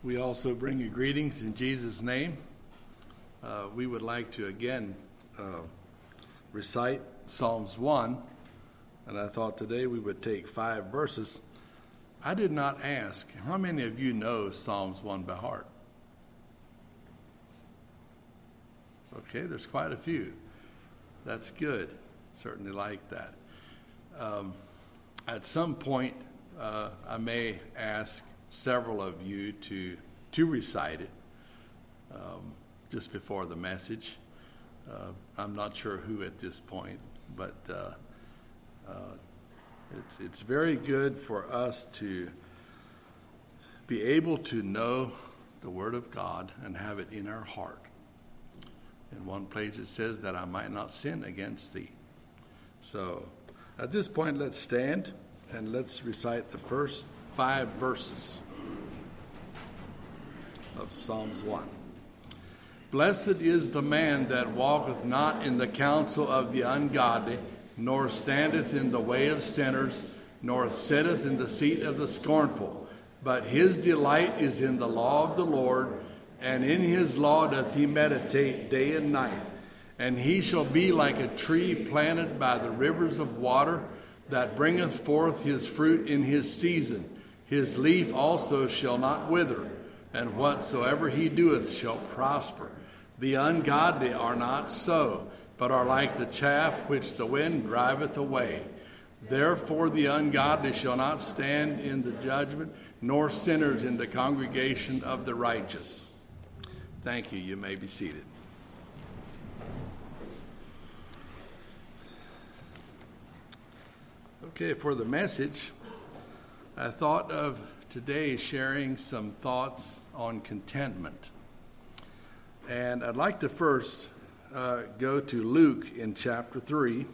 We also bring you greetings in Jesus' name. We would like to again recite Psalms 1, and I thought today we would take 5 verses. I did not ask, how many of you know Psalms 1 by heart? Okay, there's quite a few. That's good. Certainly like that. At some point, I may ask several of you to recite it just before the message. I'm not sure who at this point, but it's very good for us to be able to know the Word of God and have it in our heart. In one place it says that I might not sin against thee. So at this point, let's stand and let's recite the first 5 verses of Psalms 1. Blessed is the man that walketh not in the counsel of the ungodly, nor standeth in the way of sinners, nor sitteth in the seat of the scornful. But his delight is in the law of the Lord, and in his law doth he meditate day and night. And he shall be like a tree planted by the rivers of water, that bringeth forth his fruit in his season. His leaf also shall not wither, and whatsoever he doeth shall prosper. The ungodly are not so, but are like the chaff which the wind driveth away. Therefore the ungodly shall not stand in the judgment, nor sinners in the congregation of the righteous. Thank you. You may be seated. Okay, for the message, I thought of today sharing some thoughts on contentment. And I'd like to first go to Luke in chapter 3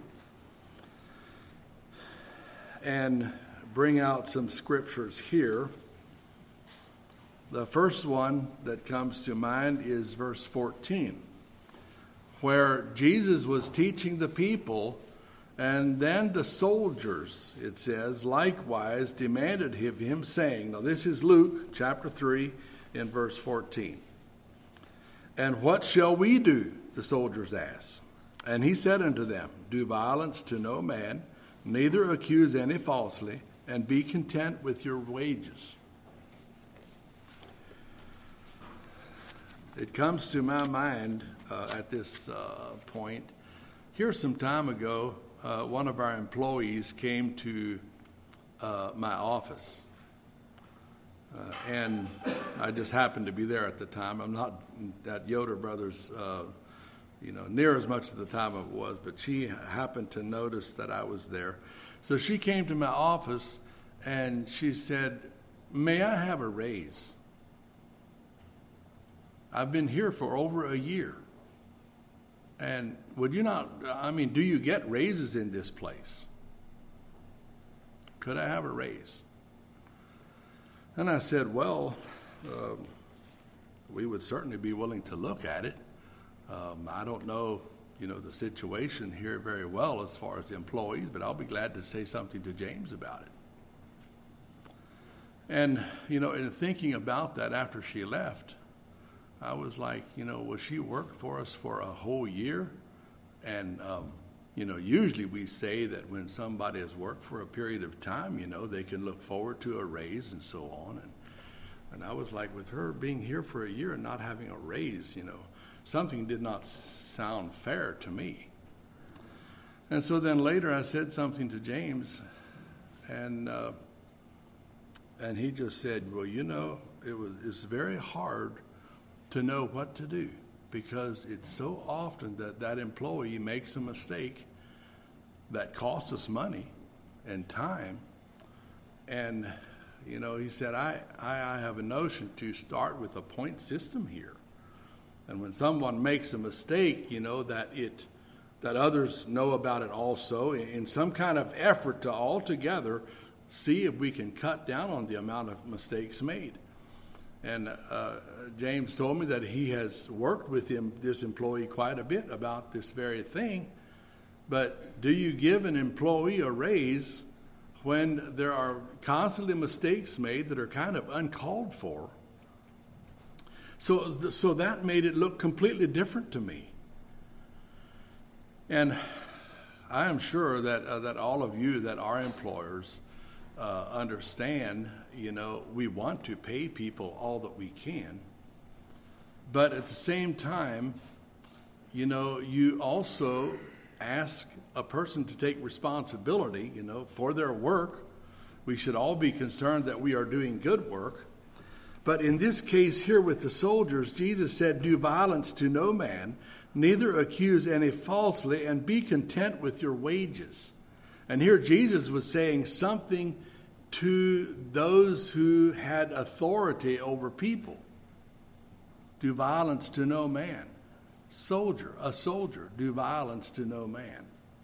and bring out some scriptures here. The first one that comes to mind is verse 14, where Jesus was teaching the people, and then the soldiers, it says, likewise demanded of him, saying, now this is Luke chapter 3 in verse 14. And what shall we do? The soldiers asked. And he said unto them, do violence to no man, neither accuse any falsely, and be content with your wages. It comes to my mind at this point, here some time ago, one of our employees came to my office, and I just happened to be there at the time. I'm not at Yoder Brothers, near as much at the time it was, but she happened to notice that I was there. So she came to my office, and she said, may I have a raise? I've been here for over a year. And would you not, do you get raises in this place? Could I have a raise? And I said, well, we would certainly be willing to look at it. I don't know, the situation here very well as far as employees, but I'll be glad to say something to James about it. And, in thinking about that after she left, I was like, well, she worked for us for a whole year. And, usually we say that when somebody has worked for a period of time, they can look forward to a raise and so on. And I was like, with her being here for a year and not having a raise, something did not sound fair to me. And so then later I said something to James, and he just said, well, it's very hard to know what to do, because it's so often that employee makes a mistake that costs us money and time. And, he said, I have a notion to start with a point system here. And when someone makes a mistake, that others know about it also, in some kind of effort to altogether see if we can cut down on the amount of mistakes made. And James told me that he has worked with this employee quite a bit about this very thing. But do you give an employee a raise when there are constantly mistakes made that are kind of uncalled for So that made it look completely different to me. And I am sure that all of you that are employers understand, we want to pay people all that we can. But at the same time, you also ask a person to take responsibility, for their work. We should all be concerned that we are doing good work. But in this case here with the soldiers, Jesus said, "Do violence to no man, neither accuse any falsely, and be content with your wages." And here Jesus was saying something to those who had authority over people. Do violence to no man. A soldier, do violence to no man.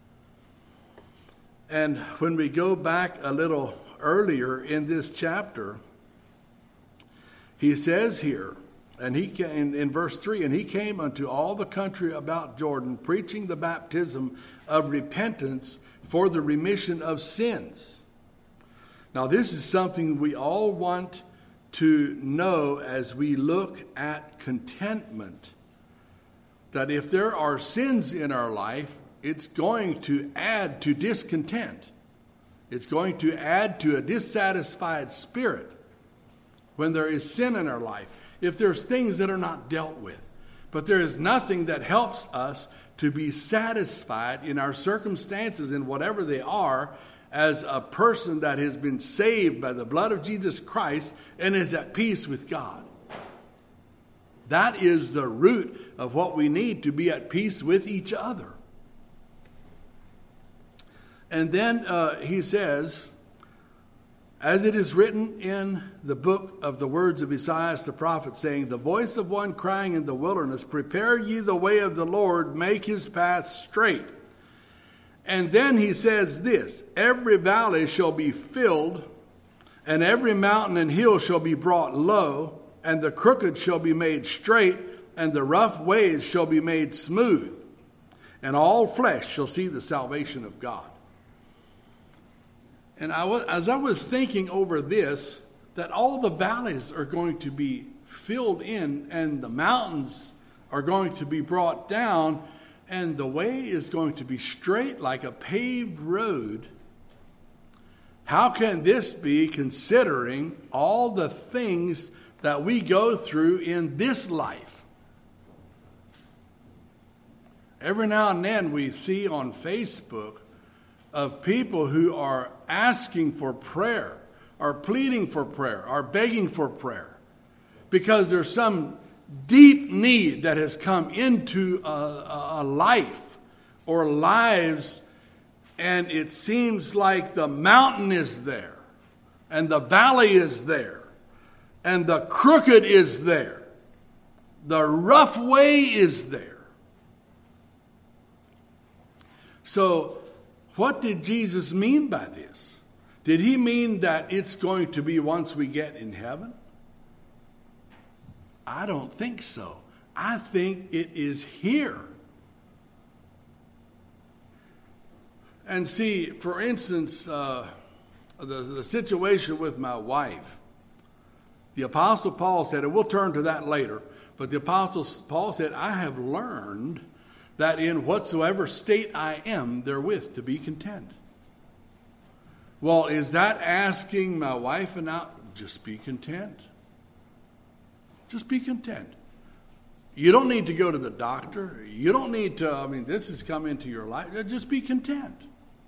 And when we go back a little earlier in this chapter, he says here, and in verse 3, "And he came unto all the country about Jordan, preaching the baptism of repentance for the remission of sins." Now, this is something we all want to know as we look at contentment, that if there are sins in our life, it's going to add to discontent. It's going to add to a dissatisfied spirit when there is sin in our life, if there's things that are not dealt with. But there is nothing that helps us to be satisfied in our circumstances, in whatever they are, as a person that has been saved by the blood of Jesus Christ and is at peace with God. That is the root of what we need to be at peace with each other. And then he says, "As it is written in the book of the words of Isaiah the prophet, saying, the voice of one crying in the wilderness, prepare ye the way of the Lord, make his path straight." And then he says this, "Every valley shall be filled, and every mountain and hill shall be brought low, and the crooked shall be made straight, and the rough ways shall be made smooth, and all flesh shall see the salvation of God." And as I was thinking over this, that all the valleys are going to be filled in, and the mountains are going to be brought down, and the way is going to be straight like a paved road. How can this be, considering all the things that we go through in this life? Every now and then we see on Facebook of people who are asking for prayer, are pleading for prayer, are begging for prayer, because there's some deep need that has come into a life or lives, and it seems like the mountain is there, and the valley is there, and the crooked is there, the rough way is there. So, what did Jesus mean by this? Did he mean that it's going to be once we get in heaven? I don't think so. I think it is here. And see, for instance, the situation with my wife. The Apostle Paul said, and we'll turn to that later, but the Apostle Paul said, "I have learned that in whatsoever state I am, therewith to be content." Well, is that asking my wife and I, just be content? Just be content. You don't need to go to the doctor. You don't need to, this has come into your life. Just be content.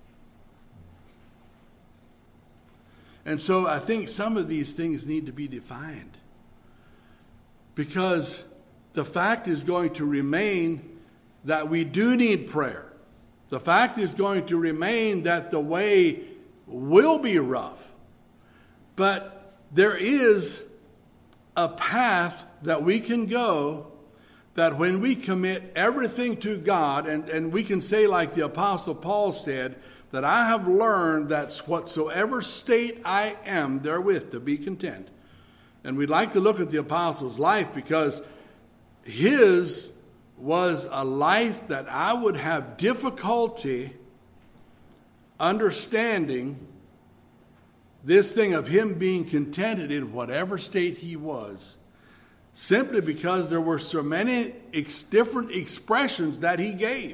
And so I think some of these things need to be defined, because the fact is going to remain that we do need prayer. The fact is going to remain that the way will be rough. But there is a path that we can go, that when we commit everything to God, and we can say like the Apostle Paul said, that I have learned that whatsoever state I am, therewith to be content. And we'd like to look at the Apostle's life, because his was a life that I would have difficulty understanding, this thing of him being contented in whatever state he was. simply because there were so many different expressions that he gave.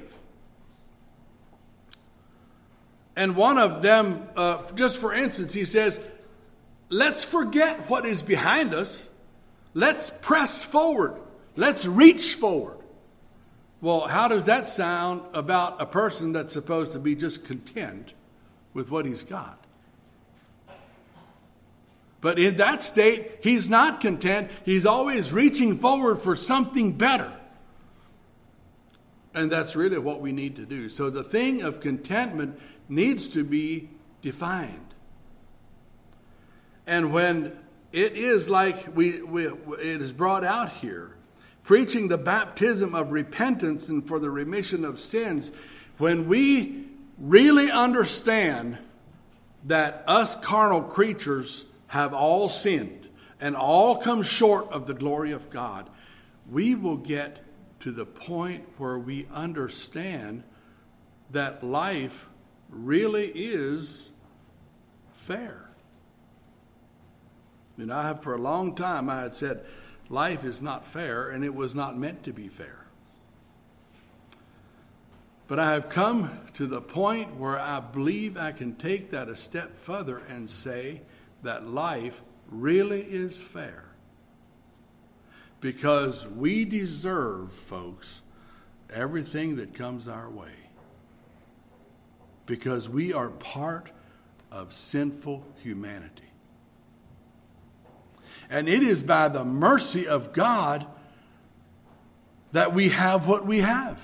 And one of them, just for instance, he says, let's forget what is behind us. Let's press forward. Let's reach forward. Well, how does that sound about a person that's supposed to be just content with what he's got? But in that state, he's not content. He's always reaching forward for something better. And that's really what we need to do. So the thing of contentment needs to be defined. And when it is like it is brought out here, preaching the baptism of repentance and for the remission of sins, when we really understand that us carnal creatures have all sinned and all come short of the glory of God, we will get to the point where we understand that life really is fair. And for a long time I had said life is not fair, and it was not meant to be fair. But I have come to the point where I believe I can take that a step further and say that life really is fair. Because we deserve, folks, everything that comes our way. Because we are part of sinful humanity. And it is by the mercy of God that we have what we have.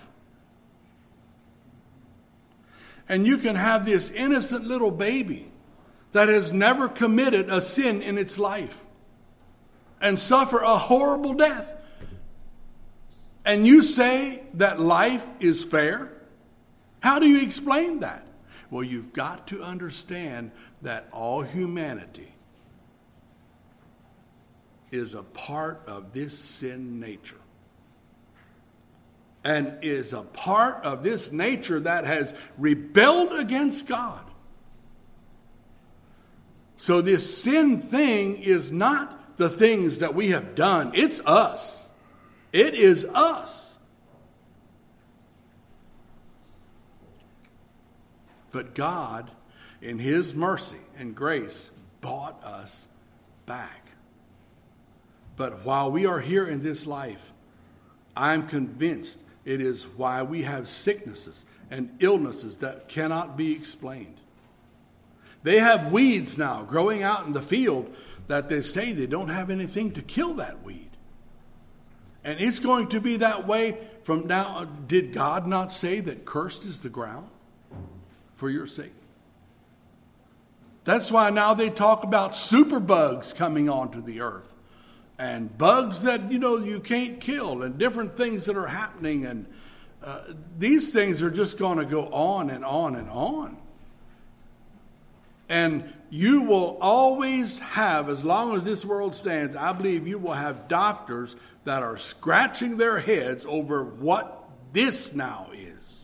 And you can have this innocent little baby that has never committed a sin in its life and suffer a horrible death. And you say that life is fair? How do you explain that? Well, you've got to understand that all humanity is a part of this sin nature. And is a part of this nature that has rebelled against God. So this sin thing is not the things that we have done. It's us. It is us. But God, in His mercy and grace, bought us back. But while we are here in this life, I'm convinced it is why we have sicknesses and illnesses that cannot be explained. They have weeds now growing out in the field that they say they don't have anything to kill that weed. And it's going to be that way from now. Did God not say that cursed is the ground for your sake? That's why now they talk about superbugs coming onto the earth. And bugs that, you can't kill, and different things that are happening. And these things are just going to go on and on and on. And you will always have, as long as this world stands, I believe you will have doctors that are scratching their heads over what this now is.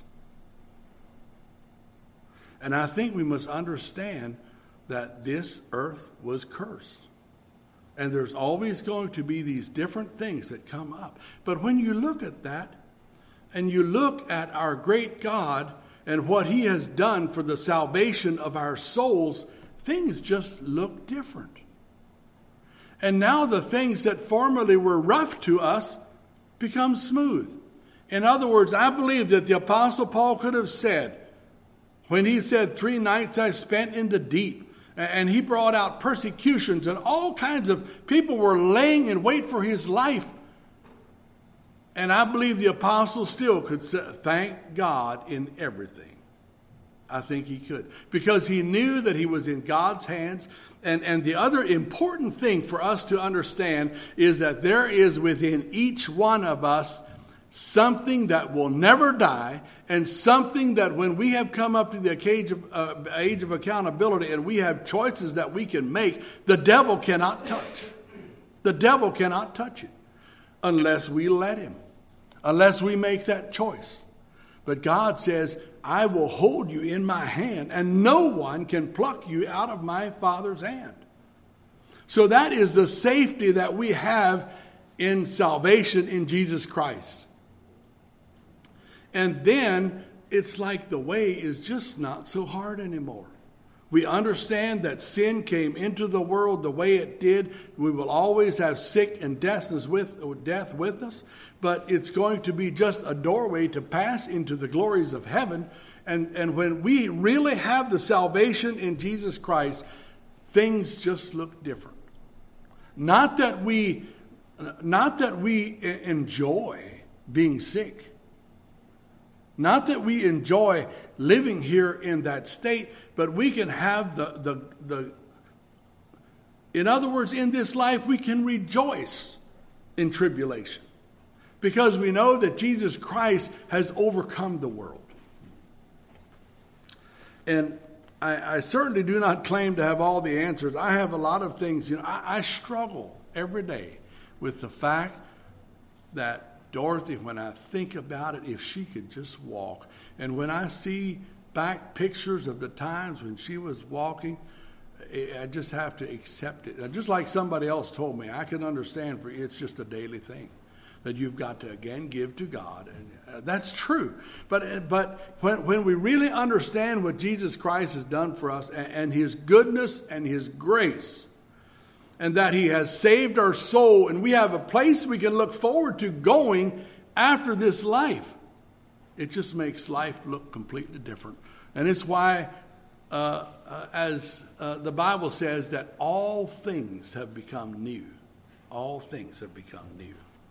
And I think we must understand that this earth was cursed. And there's always going to be these different things that come up. But when you look at that, and you look at our great God and what He has done for the salvation of our souls, things just look different. And now the things that formerly were rough to us become smooth. In other words, I believe that the Apostle Paul could have said, when he said, 3 nights I spent in the deep, and he brought out persecutions, and all kinds of people were laying in wait for his life. And I believe the apostle still could say, thank God in everything. I think he could. Because he knew that he was in God's hands. And the other important thing for us to understand is that there is within each one of us something that will never die, and something that when we have come up to the age of accountability and we have choices that we can make, the devil cannot touch. The devil cannot touch it unless we let him, unless we make that choice. But God says, I will hold you in my hand, and no one can pluck you out of my Father's hand. So that is the safety that we have in salvation in Jesus Christ. And then it's like the way is just not so hard anymore. We understand that sin came into the world the way it did. We will always have sick and death with us, but it's going to be just a doorway to pass into the glories of heaven. And when we really have the salvation in Jesus Christ, things just look different. Not that we enjoy being sick. Not that we enjoy living here in that state, but we can have in other words, in this life, we can rejoice in tribulation because we know that Jesus Christ has overcome the world. And I certainly do not claim to have all the answers. I have a lot of things. I struggle every day with the fact that Dorothy, when I think about it, if she could just walk. And when I see back pictures of the times when she was walking, I just have to accept it. Just like somebody else told me, I can understand for you, it's just a daily thing that you've got to, again, give to God. And that's true. But when we really understand what Jesus Christ has done for us and his goodness and his grace, and that he has saved our soul, and we have a place we can look forward to going after this life, it just makes life look completely different. And it's why, as the Bible says, that all things have become new. All things have become new.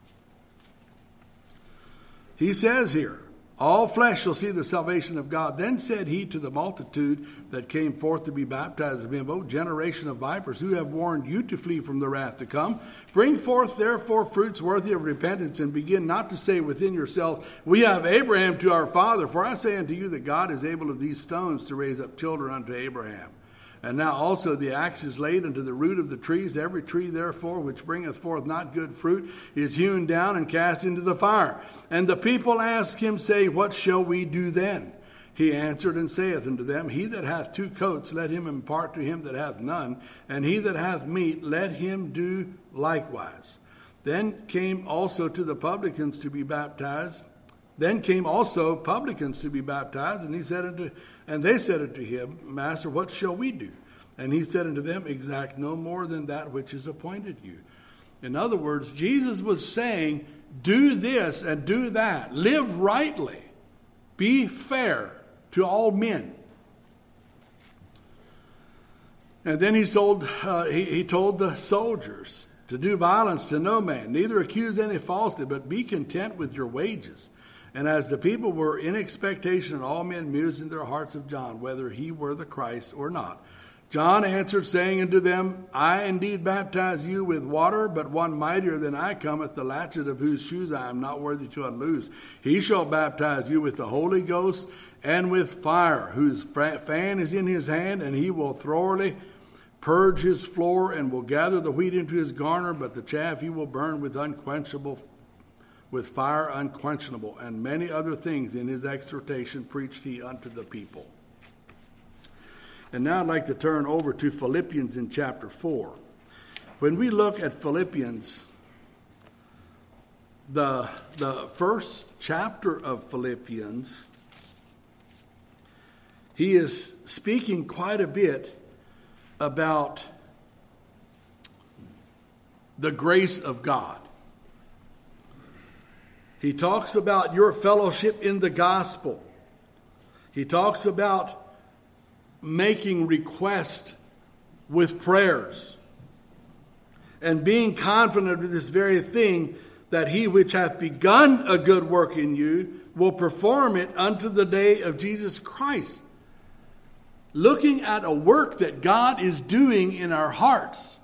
He says here, all flesh shall see the salvation of God. Then said he to the multitude that came forth to be baptized of him, O generation of vipers, who have warned you to flee from the wrath to come? Bring forth therefore fruits worthy of repentance, and begin not to say within yourselves, we have Abraham to our father. For I say unto you that God is able of these stones to raise up children unto Abraham. And now also the axe is laid unto the root of the trees. Every tree, therefore, which bringeth forth not good fruit is hewn down and cast into the fire. And the people asked him, saying, what shall we do then? He answered and saith unto them, he that hath 2 coats, let him impart to him that hath none. And he that hath meat, let him do likewise. Then came also the publicans to be baptized. And he said and they said unto him, Master, what shall we do? And he said unto them, exact no more than that which is appointed you. In other words, Jesus was saying, do this and do that. Live rightly. Be fair to all men. And then he told the soldiers to do violence to no man, neither accuse any falsely, but be content with your wages. And as the people were in expectation, and all men mused in their hearts of John, whether he were the Christ or not. John answered, saying unto them, I indeed baptize you with water, but one mightier than I cometh, the latchet of whose shoes I am not worthy to unloose. He shall baptize you with the Holy Ghost and with fire, whose fan is in his hand, and he will thoroughly purge his floor, and will gather the wheat into his garner, but the chaff he will burn with fire unquenchable. And many other things in his exhortation preached he unto the people. And now I'd like to turn over to Philippians in chapter 4. When we look at Philippians, the first chapter of Philippians, he is speaking quite a bit about the grace of God. He talks about your fellowship in the gospel. He talks about making request with prayers and being confident of this very thing, that he which hath begun a good work in you will perform it unto the day of Jesus Christ. Looking at a work that God is doing in our hearts,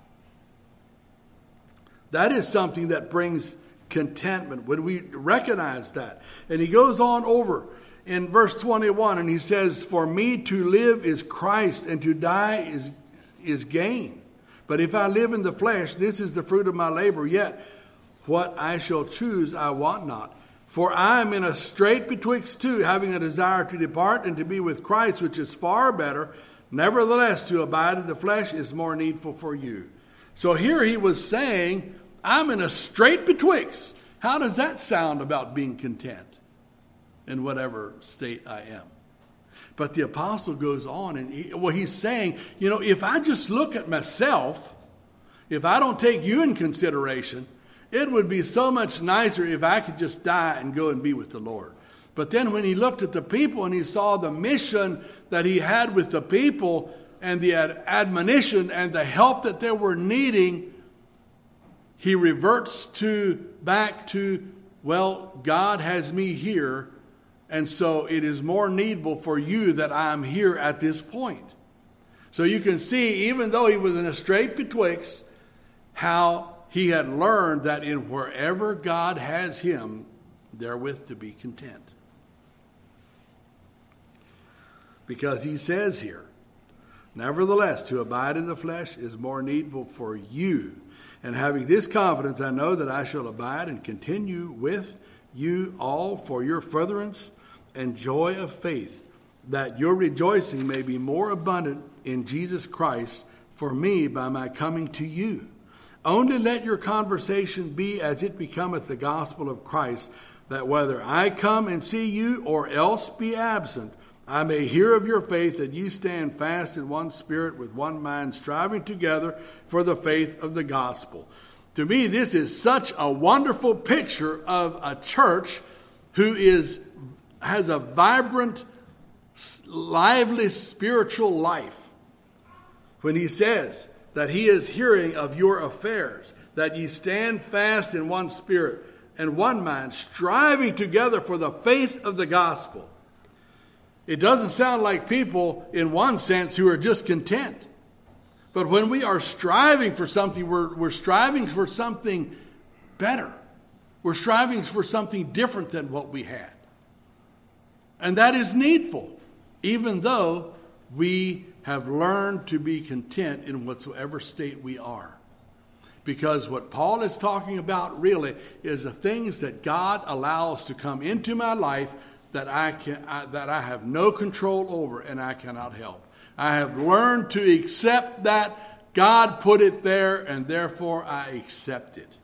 that is something that brings contentment when we recognize that. And he goes on over in verse 21, and he says, for me to live is Christ, and to die is gain. But if I live in the flesh, this is the fruit of my labor. Yet what I shall choose I want not. For I am in a strait betwixt two, having a desire to depart and to be with Christ, which is far better. Nevertheless, to abide in the flesh is more needful for you. So here he was saying, I'm in a strait betwixt. How does that sound about being content in whatever state I am? But the apostle goes on and he's saying, if I just look at myself, if I don't take you in consideration, it would be so much nicer if I could just die and go and be with the Lord. But then when he looked at the people and he saw the mission that he had with the people and the admonition and the help that they were needing, he reverts back to, well, God has me here, and so it is more needful for you that I am here at this point. So you can see, even though he was in a strait betwixt, how he had learned that in wherever God has him, therewith to be content. Because he says here, nevertheless, to abide in the flesh is more needful for you. And having this confidence, I know that I shall abide and continue with you all for your furtherance and joy of faith, that your rejoicing may be more abundant in Jesus Christ for me by my coming to you. Only let your conversation be as it becometh the gospel of Christ, that whether I come and see you or else be absent, I may hear of your faith, that ye stand fast in one spirit with one mind, striving together for the faith of the gospel. To me, this is such a wonderful picture of a church who has a vibrant, lively spiritual life. When he says that he is hearing of your affairs, that ye stand fast in one spirit and one mind, striving together for the faith of the gospel. It doesn't sound like people, in one sense, who are just content. But when we are striving for something, we're striving for something better. We're striving for something different than what we had. And that is needful, even though we have learned to be content in whatsoever state we are. Because what Paul is talking about really is the things that God allows to come into my life that I have no control over and I cannot help. I have learned to accept that God put it there, and therefore I accept it.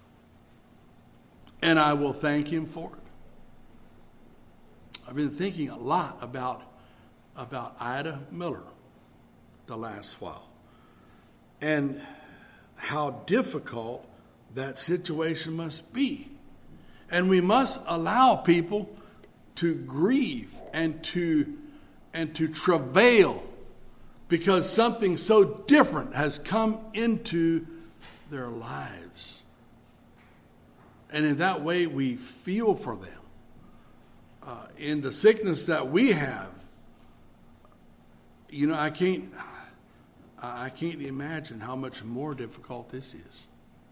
And I will thank him for it. I've been thinking a lot about Ida Miller the last while, and how difficult that situation must be. And we must allow people to grieve and to travail because something so different has come into their lives. And in that way, we feel for them. In the sickness that we have, I can't imagine how much more difficult this is.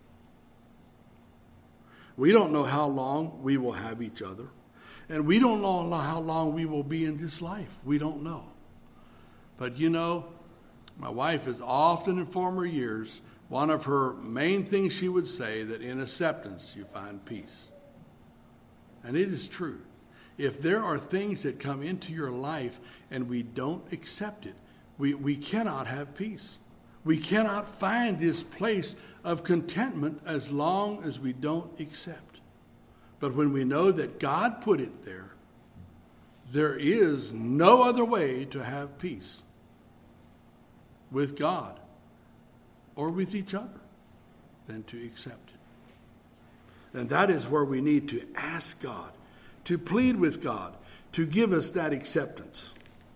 We don't know how long we will have each other. And we don't know how long we will be in this life. We don't know. But my wife has often in former years, one of her main things she would say, that in acceptance you find peace. And it is true. If there are things that come into your life and we don't accept it, we cannot have peace. We cannot find this place of contentment as long as we don't accept. But when we know that God put it there, there is no other way to have peace with God or with each other than to accept it. And that is where we need to ask God, to plead with God, to give us that acceptance.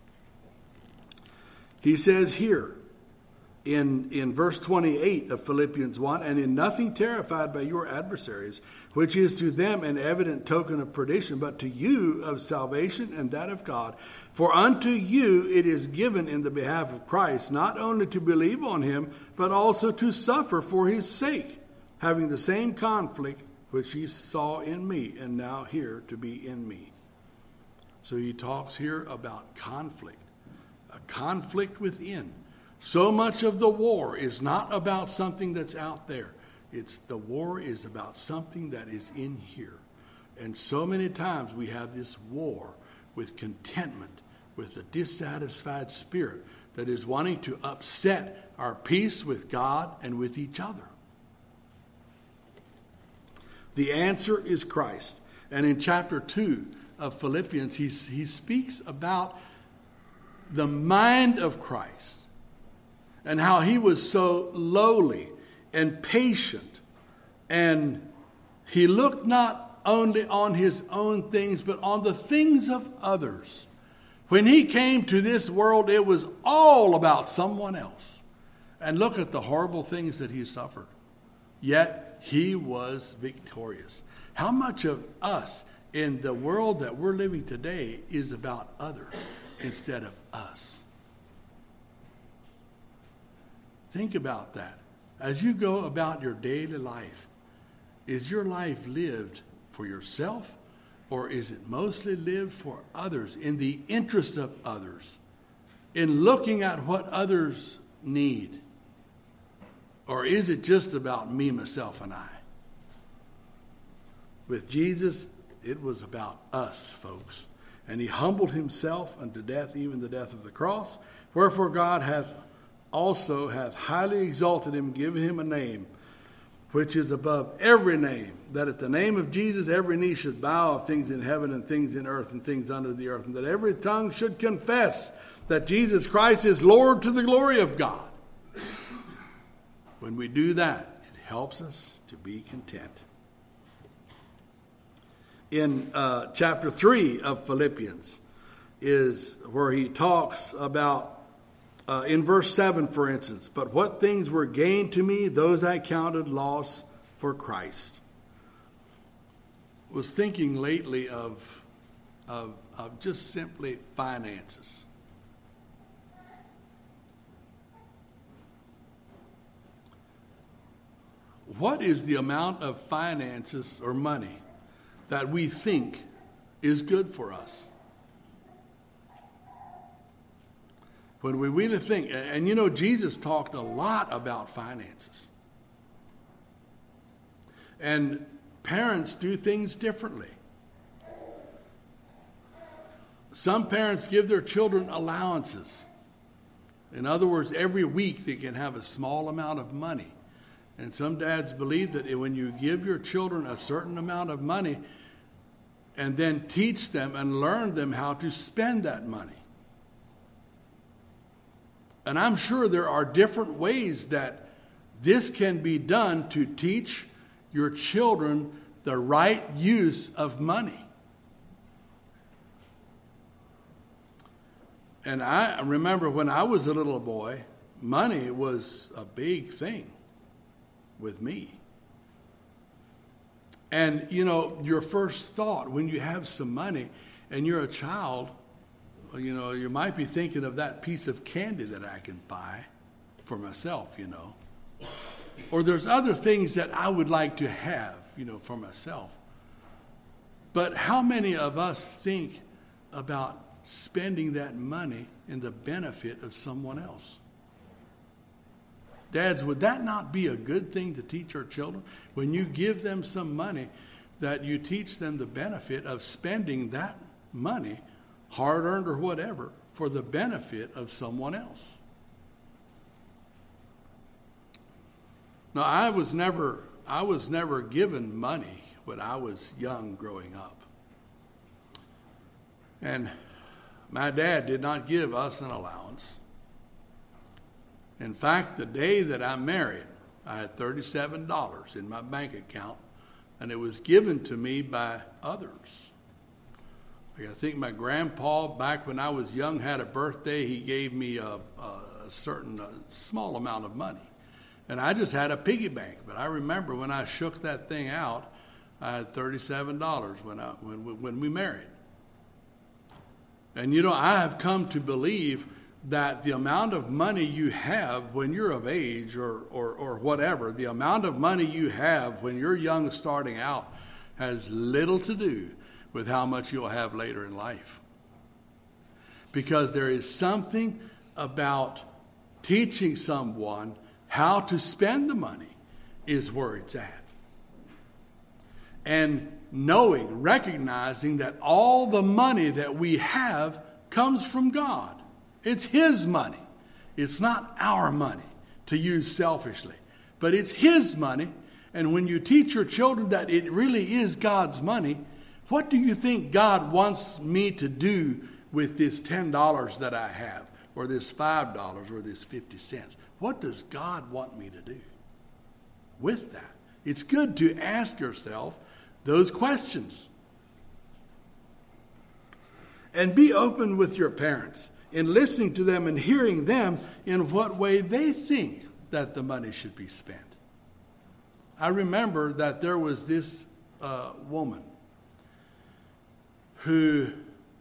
He says here, in verse 28 of Philippians 1, and in nothing terrified by your adversaries, which is to them an evident token of perdition, but to you of salvation and that of God. For unto you it is given in the behalf of Christ, not only to believe on him, but also to suffer for his sake, having the same conflict which he saw in me, and now here to be in me. So he talks here about conflict, a conflict within. So much of the war is not about something that's out there. The war is about something that is in here. And so many times we have this war with contentment, with a dissatisfied spirit that is wanting to upset our peace with God and with each other. The answer is Christ. And in chapter 2 of Philippians, he speaks about the mind of Christ and how he was so lowly and patient, and he looked not only on his own things, but on the things of others. When he came to this world, it was all about someone else. And look at the horrible things that he suffered. Yet he was victorious. How much of us in the world that we're living today is about others instead of us? Think about that. As you go about your daily life, is your life lived for yourself, or is it mostly lived for others, in the interest of others, in looking at what others need? Or is it just about me, myself, and I? With Jesus, it was about us, folks. And he humbled himself unto death, even the death of the cross. Wherefore God hath highly exalted him, given him a name which is above every name, that at the name of Jesus every knee should bow, of things in heaven and things in earth and things under the earth, and that every tongue should confess that Jesus Christ is Lord, to the glory of God. When we do that, it helps us to be content. In chapter 3 of Philippians is where he talks about, in verse 7, for instance, but what things were gained to me, those I counted loss for Christ. I was thinking lately of just simply finances. What is the amount of finances or money that we think is good for us? When we really think, and you know, Jesus talked a lot about finances. And parents do things differently. Some parents give their children allowances. In other words, every week they can have a small amount of money. And some dads believe that when you give your children a certain amount of money and then teach them and learn them how to spend that money. And I'm sure there are different ways that this can be done to teach your children the right use of money. And I remember when I was a little boy, money was a big thing with me. And, you know, your first thought when you have some money and you're a child, you know, you might be thinking of that piece of candy that I can buy for myself, you know. Or there's other things that I would like to have, you know, for myself. But how many of us think about spending that money in the benefit of someone else? Dads, would that not be a good thing to teach our children? When you give them some money, that you teach them the benefit of spending that money, hard-earned or whatever, for the benefit of someone else. Now, I was never given money when I was young growing up. And my dad did not give us an allowance. In fact, the day that I married, I had $37 in my bank account, and it was given to me by others. I think my grandpa, back when I was young, had a birthday. He gave me a certain small amount of money. And I just had a piggy bank. But I remember when I shook that thing out, I had $37 when we married. And, you know, I have come to believe that the amount of money you have when you're of age or whatever, the amount of money you have when you're young starting out has little to do with how much you'll have later in life. Because there is something about teaching someone how to spend the money is where it's at. And knowing, recognizing that all the money that we have comes from God. It's His money. It's not our money to use selfishly. But it's His money, And when you teach your children that it really is God's money, what do you think God wants me to do with this $10 that I have, or this $5, or this 50 cents? What does God want me to do with that? It's good to ask yourself those questions. And be open with your parents in listening to them and hearing them in what way they think that the money should be spent. I remember that there was this woman who,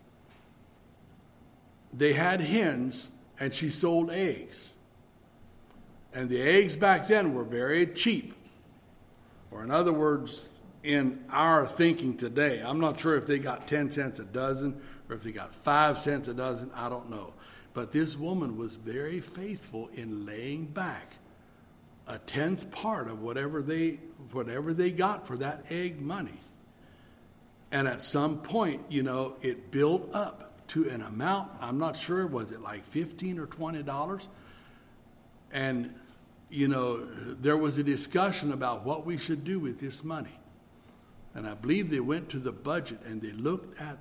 they had hens and she sold eggs. And the eggs back then were very cheap. Or in other words, in our thinking today, I'm not sure if they got 10 cents a dozen or if they got 5 cents a dozen, I don't know. But this woman was very faithful in laying back a 10th part of whatever they got for that egg money. And at some point, it built up to an amount, I'm not sure, was it like $15 or $20? And, there was a discussion about what we should do with this money. And I believe they went to the budget and they looked at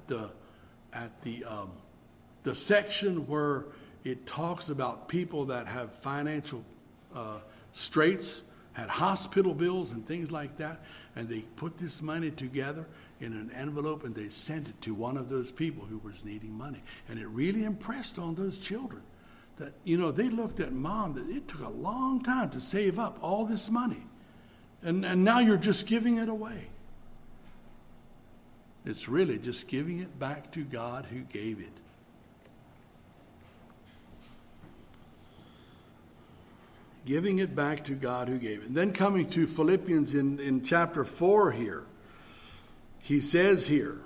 the section where it talks about people that have financial straits, had hospital bills and things like that, and they put this money together in an envelope and they sent it to one of those people who was needing money. And it really impressed on those children that, they looked at Mom, that it took a long time to save up all this money. And now you're just giving it away. It's really just giving it back to God who gave it. Giving it back to God who gave it. And then coming to Philippians in chapter 4 here, he says here,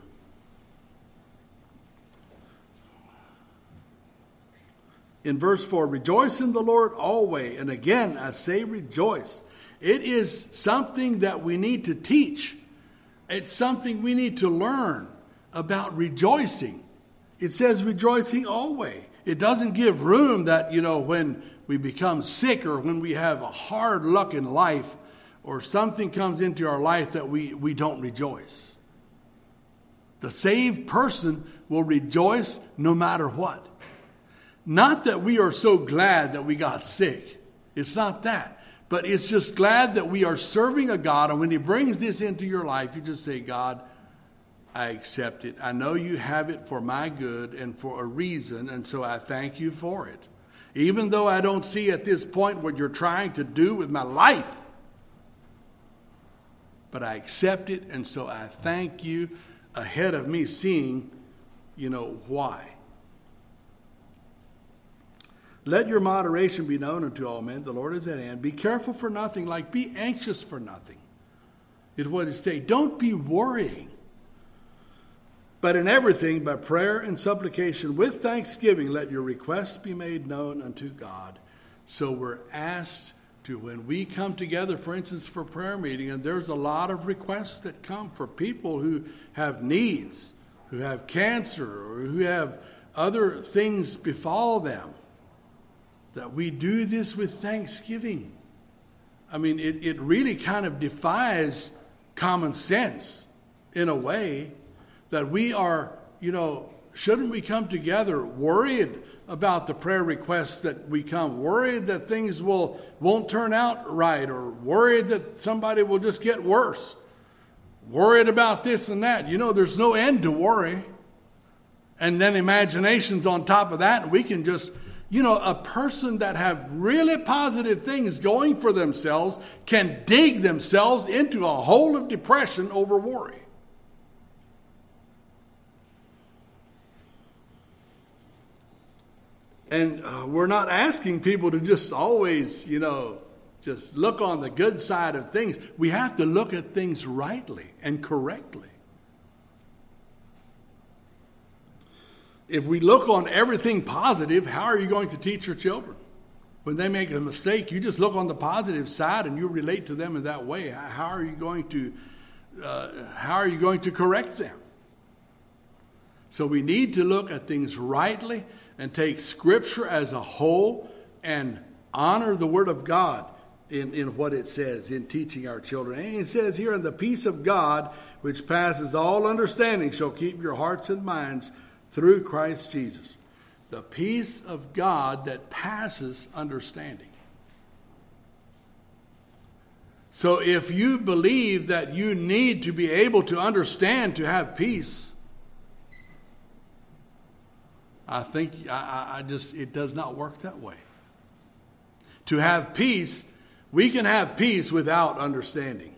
in verse 4, rejoice in the Lord always. And again, I say rejoice. It is something that we need to teach. It's something we need to learn about rejoicing. It says rejoicing always. It doesn't give room that, when we become sick or when we have a hard luck in life or something comes into our life that we don't rejoice. The saved person will rejoice no matter what. Not that we are so glad that we got sick. It's not that. But it's just glad that we are serving a God. And when he brings this into your life, you just say, God, I accept it. I know you have it for my good and for a reason. And so I thank you for it. Even though I don't see at this point what you're trying to do with my life. But I accept it. And so I thank you ahead of me seeing, why. Let your moderation be known unto all men. The Lord is at hand. Be careful for nothing, be anxious for nothing. It's what it says. Don't be worrying. But in everything, by prayer and supplication, with thanksgiving, let your requests be made known unto God. So we're asked to, when we come together, for instance, for prayer meeting, and there's a lot of requests that come for people who have needs, who have cancer, or who have other things befall them, that we do this with thanksgiving. I mean, it really kind of defies common sense in a way that we are, shouldn't we come together worried about the prayer requests that we come, worried that things won't turn out right, or worried that somebody will just get worse, worried about this and that. There's no end to worry. And then imaginations on top of that, and we can just... a person that have really positive things going for themselves can dig themselves into a hole of depression over worry. And we're not asking people to just always, just look on the good side of things. We have to look at things rightly and correctly. If we look on everything positive, how are you going to teach your children? When they make a mistake, you just look on the positive side and you relate to them in that way. How are you going to correct them? So we need to look at things rightly and take Scripture as a whole and honor the Word of God in what it says in teaching our children. And it says here, "And the peace of God, which passes all understanding, shall keep your hearts and minds through Christ Jesus." The peace of God that passes understanding. So if you believe that you need to be able to understand to have peace, I think it does not work that way. To have peace, we can have peace without understanding.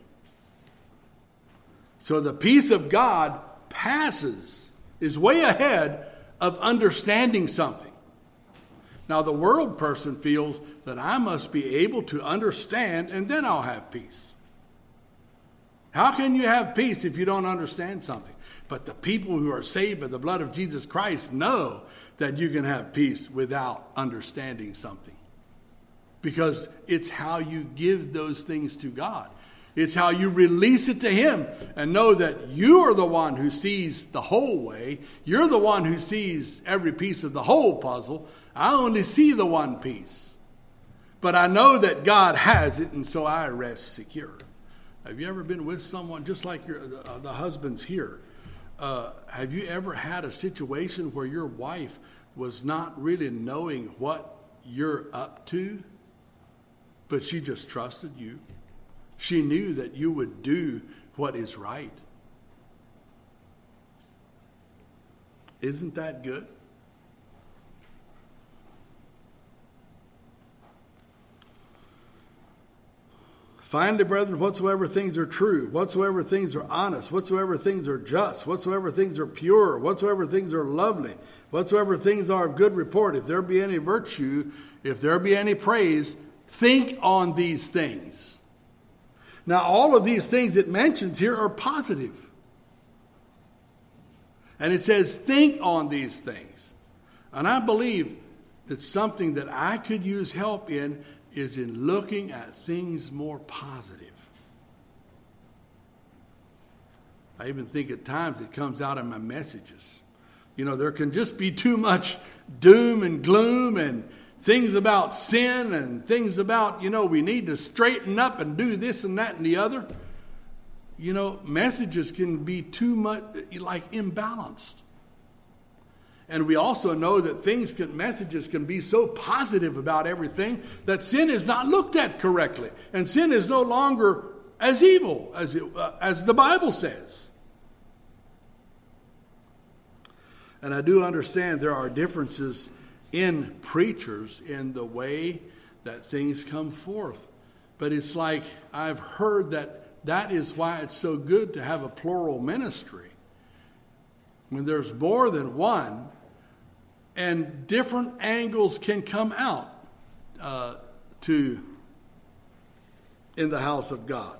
So the peace of God is way ahead of understanding something. Now the world person feels that I must be able to understand and then I'll have peace. How can you have peace if you don't understand something? But the people who are saved by the blood of Jesus Christ know that you can have peace without understanding something. Because it's how you give those things to God. It's how you release it to Him and know that you are the one who sees the whole way. You're the one who sees every piece of the whole puzzle. I only see the one piece. But I know that God has it, and so I rest secure. Have you ever been with someone, just like the husbands here? Have you ever had a situation where your wife was not really knowing what you're up to, but she just trusted you? She knew that you would do what is right. Isn't that good? Finally, brethren, whatsoever things are true, whatsoever things are honest, whatsoever things are just, whatsoever things are pure, whatsoever things are lovely, whatsoever things are of good report, if there be any virtue, if there be any praise, think on these things. Now, all of these things it mentions here are positive. And it says, think on these things. And I believe that something that I could use help in is in looking at things more positive. I even think at times it comes out in my messages. You know, there can just be too much doom and gloom and things about sin and things about, we need to straighten up and do this and that and the other. Messages can be too much, like, imbalanced. And we also know that messages can be so positive about everything that sin is not looked at correctly. And sin is no longer as evil as the Bible says. And I do understand there are differences in preachers in the way that things come forth. But it's like I've heard that is why it's so good to have a plural ministry. When there's more than one, and different angles can come out in the house of God.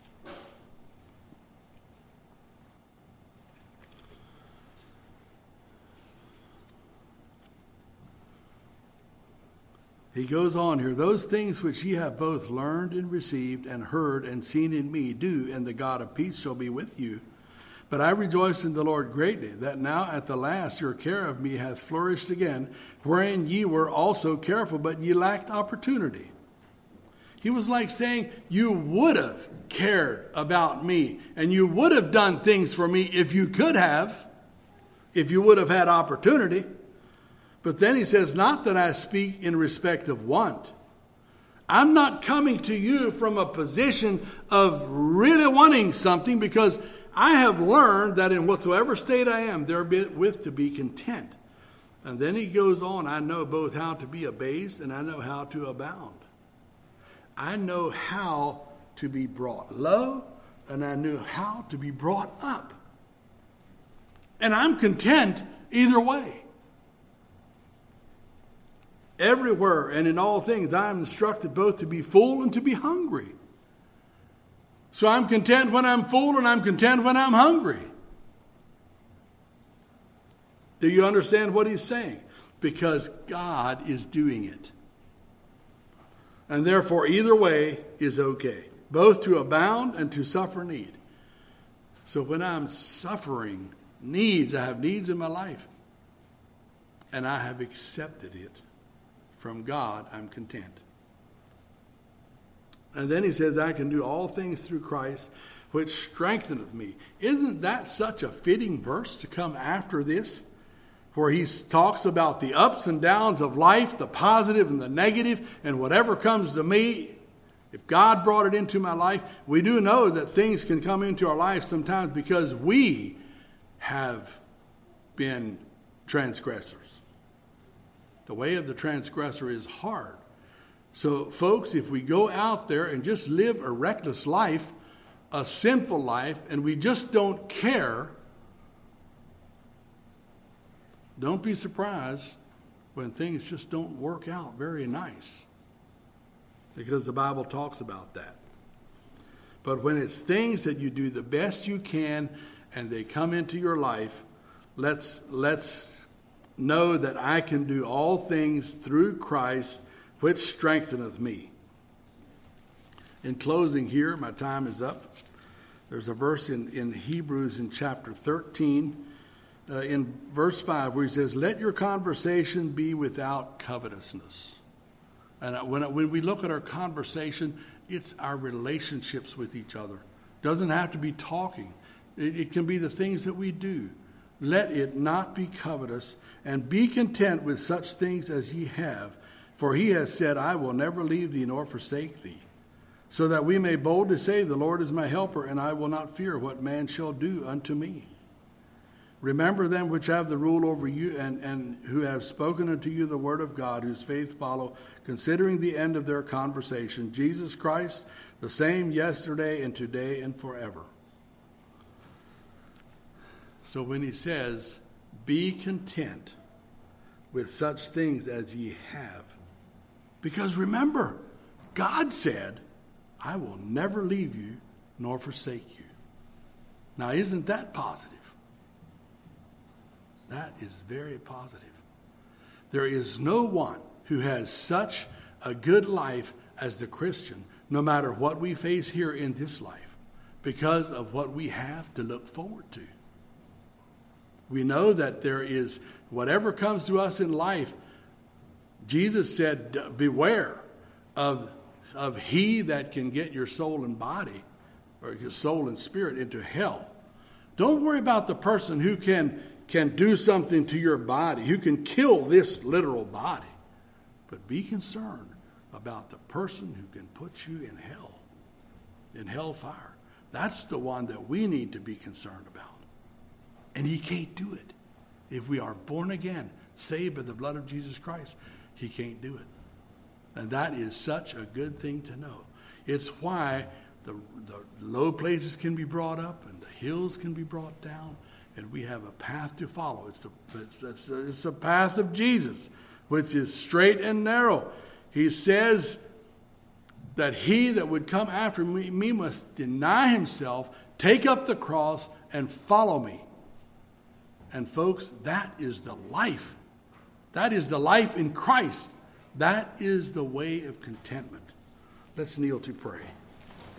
He goes on here, those things which ye have both learned and received and heard and seen in me, do, and the God of peace shall be with you. But I rejoice in the Lord greatly, that now at the last your care of me hath flourished again, wherein ye were also careful, but ye lacked opportunity. He was like saying, you would have cared about me, and you would have done things for me if you could have, if you would have had opportunity. But then he says, not that I speak in respect of want. I'm not coming to you from a position of really wanting something, because I have learned that in whatsoever state I am, therewith to be content. And then he goes on, I know both how to be abased and I know how to abound. I know how to be brought low and I know how to be brought up. And I'm content either way. Everywhere and in all things I am instructed both to be full and to be hungry. So I'm content when I'm full and I'm content when I'm hungry. Do you understand what he's saying? Because God is doing it. And therefore either way is okay. Both to abound and to suffer need. So when I'm suffering needs, I have needs in my life. And I have accepted it from God, I'm content. And then he says, I can do all things through Christ, which strengtheneth me. Isn't that such a fitting verse to come after this? Where he talks about the ups and downs of life, the positive and the negative, and whatever comes to me. If God brought it into my life, we do know that things can come into our life sometimes because we have been transgressors. The way of the transgressor is hard. So, folks, if we go out there and just live a reckless life, a sinful life, and we just don't care, don't be surprised when things just don't work out very nice. Because the Bible talks about that. But when it's things that you do the best you can and they come into your life, let's know that I can do all things through Christ, which strengtheneth me. In closing here, my time is up. There's a verse in Hebrews in chapter 13, in verse 5, where he says, let your conversation be without covetousness. And when we look at our conversation, it's our relationships with each other. It doesn't have to be talking. It can be the things that we do. Let it not be covetous, and be content with such things as ye have. For he has said, I will never leave thee nor forsake thee. So that we may boldly say, the Lord is my helper, and I will not fear what man shall do unto me. Remember them which have the rule over you, and who have spoken unto you the word of God, whose faith follow, considering the end of their conversation, Jesus Christ, the same yesterday and today and forever. So when he says, be content with such things as ye have. Because remember, God said, I will never leave you nor forsake you. Now, isn't that positive? That is very positive. There is no one who has such a good life as the Christian, no matter what we face here in this life, because of what we have to look forward to. We know that there is, whatever comes to us in life, Jesus said, beware of he that can get your soul and body, or your soul and spirit, into hell. Don't worry about the person who can do something to your body, who can kill this literal body. But be concerned about the person who can put you in hell, in hellfire. That's the one that we need to be concerned about. And he can't do it. If we are born again, saved by the blood of Jesus Christ, he can't do it. And that is such a good thing to know. It's why the low places can be brought up and the hills can be brought down, and we have a path to follow. It's the path of Jesus, which is straight and narrow. He says that he that would come after me must deny himself, take up the cross, and follow me. And folks, that is the life. That is the life in Christ. That is the way of contentment. Let's kneel to pray.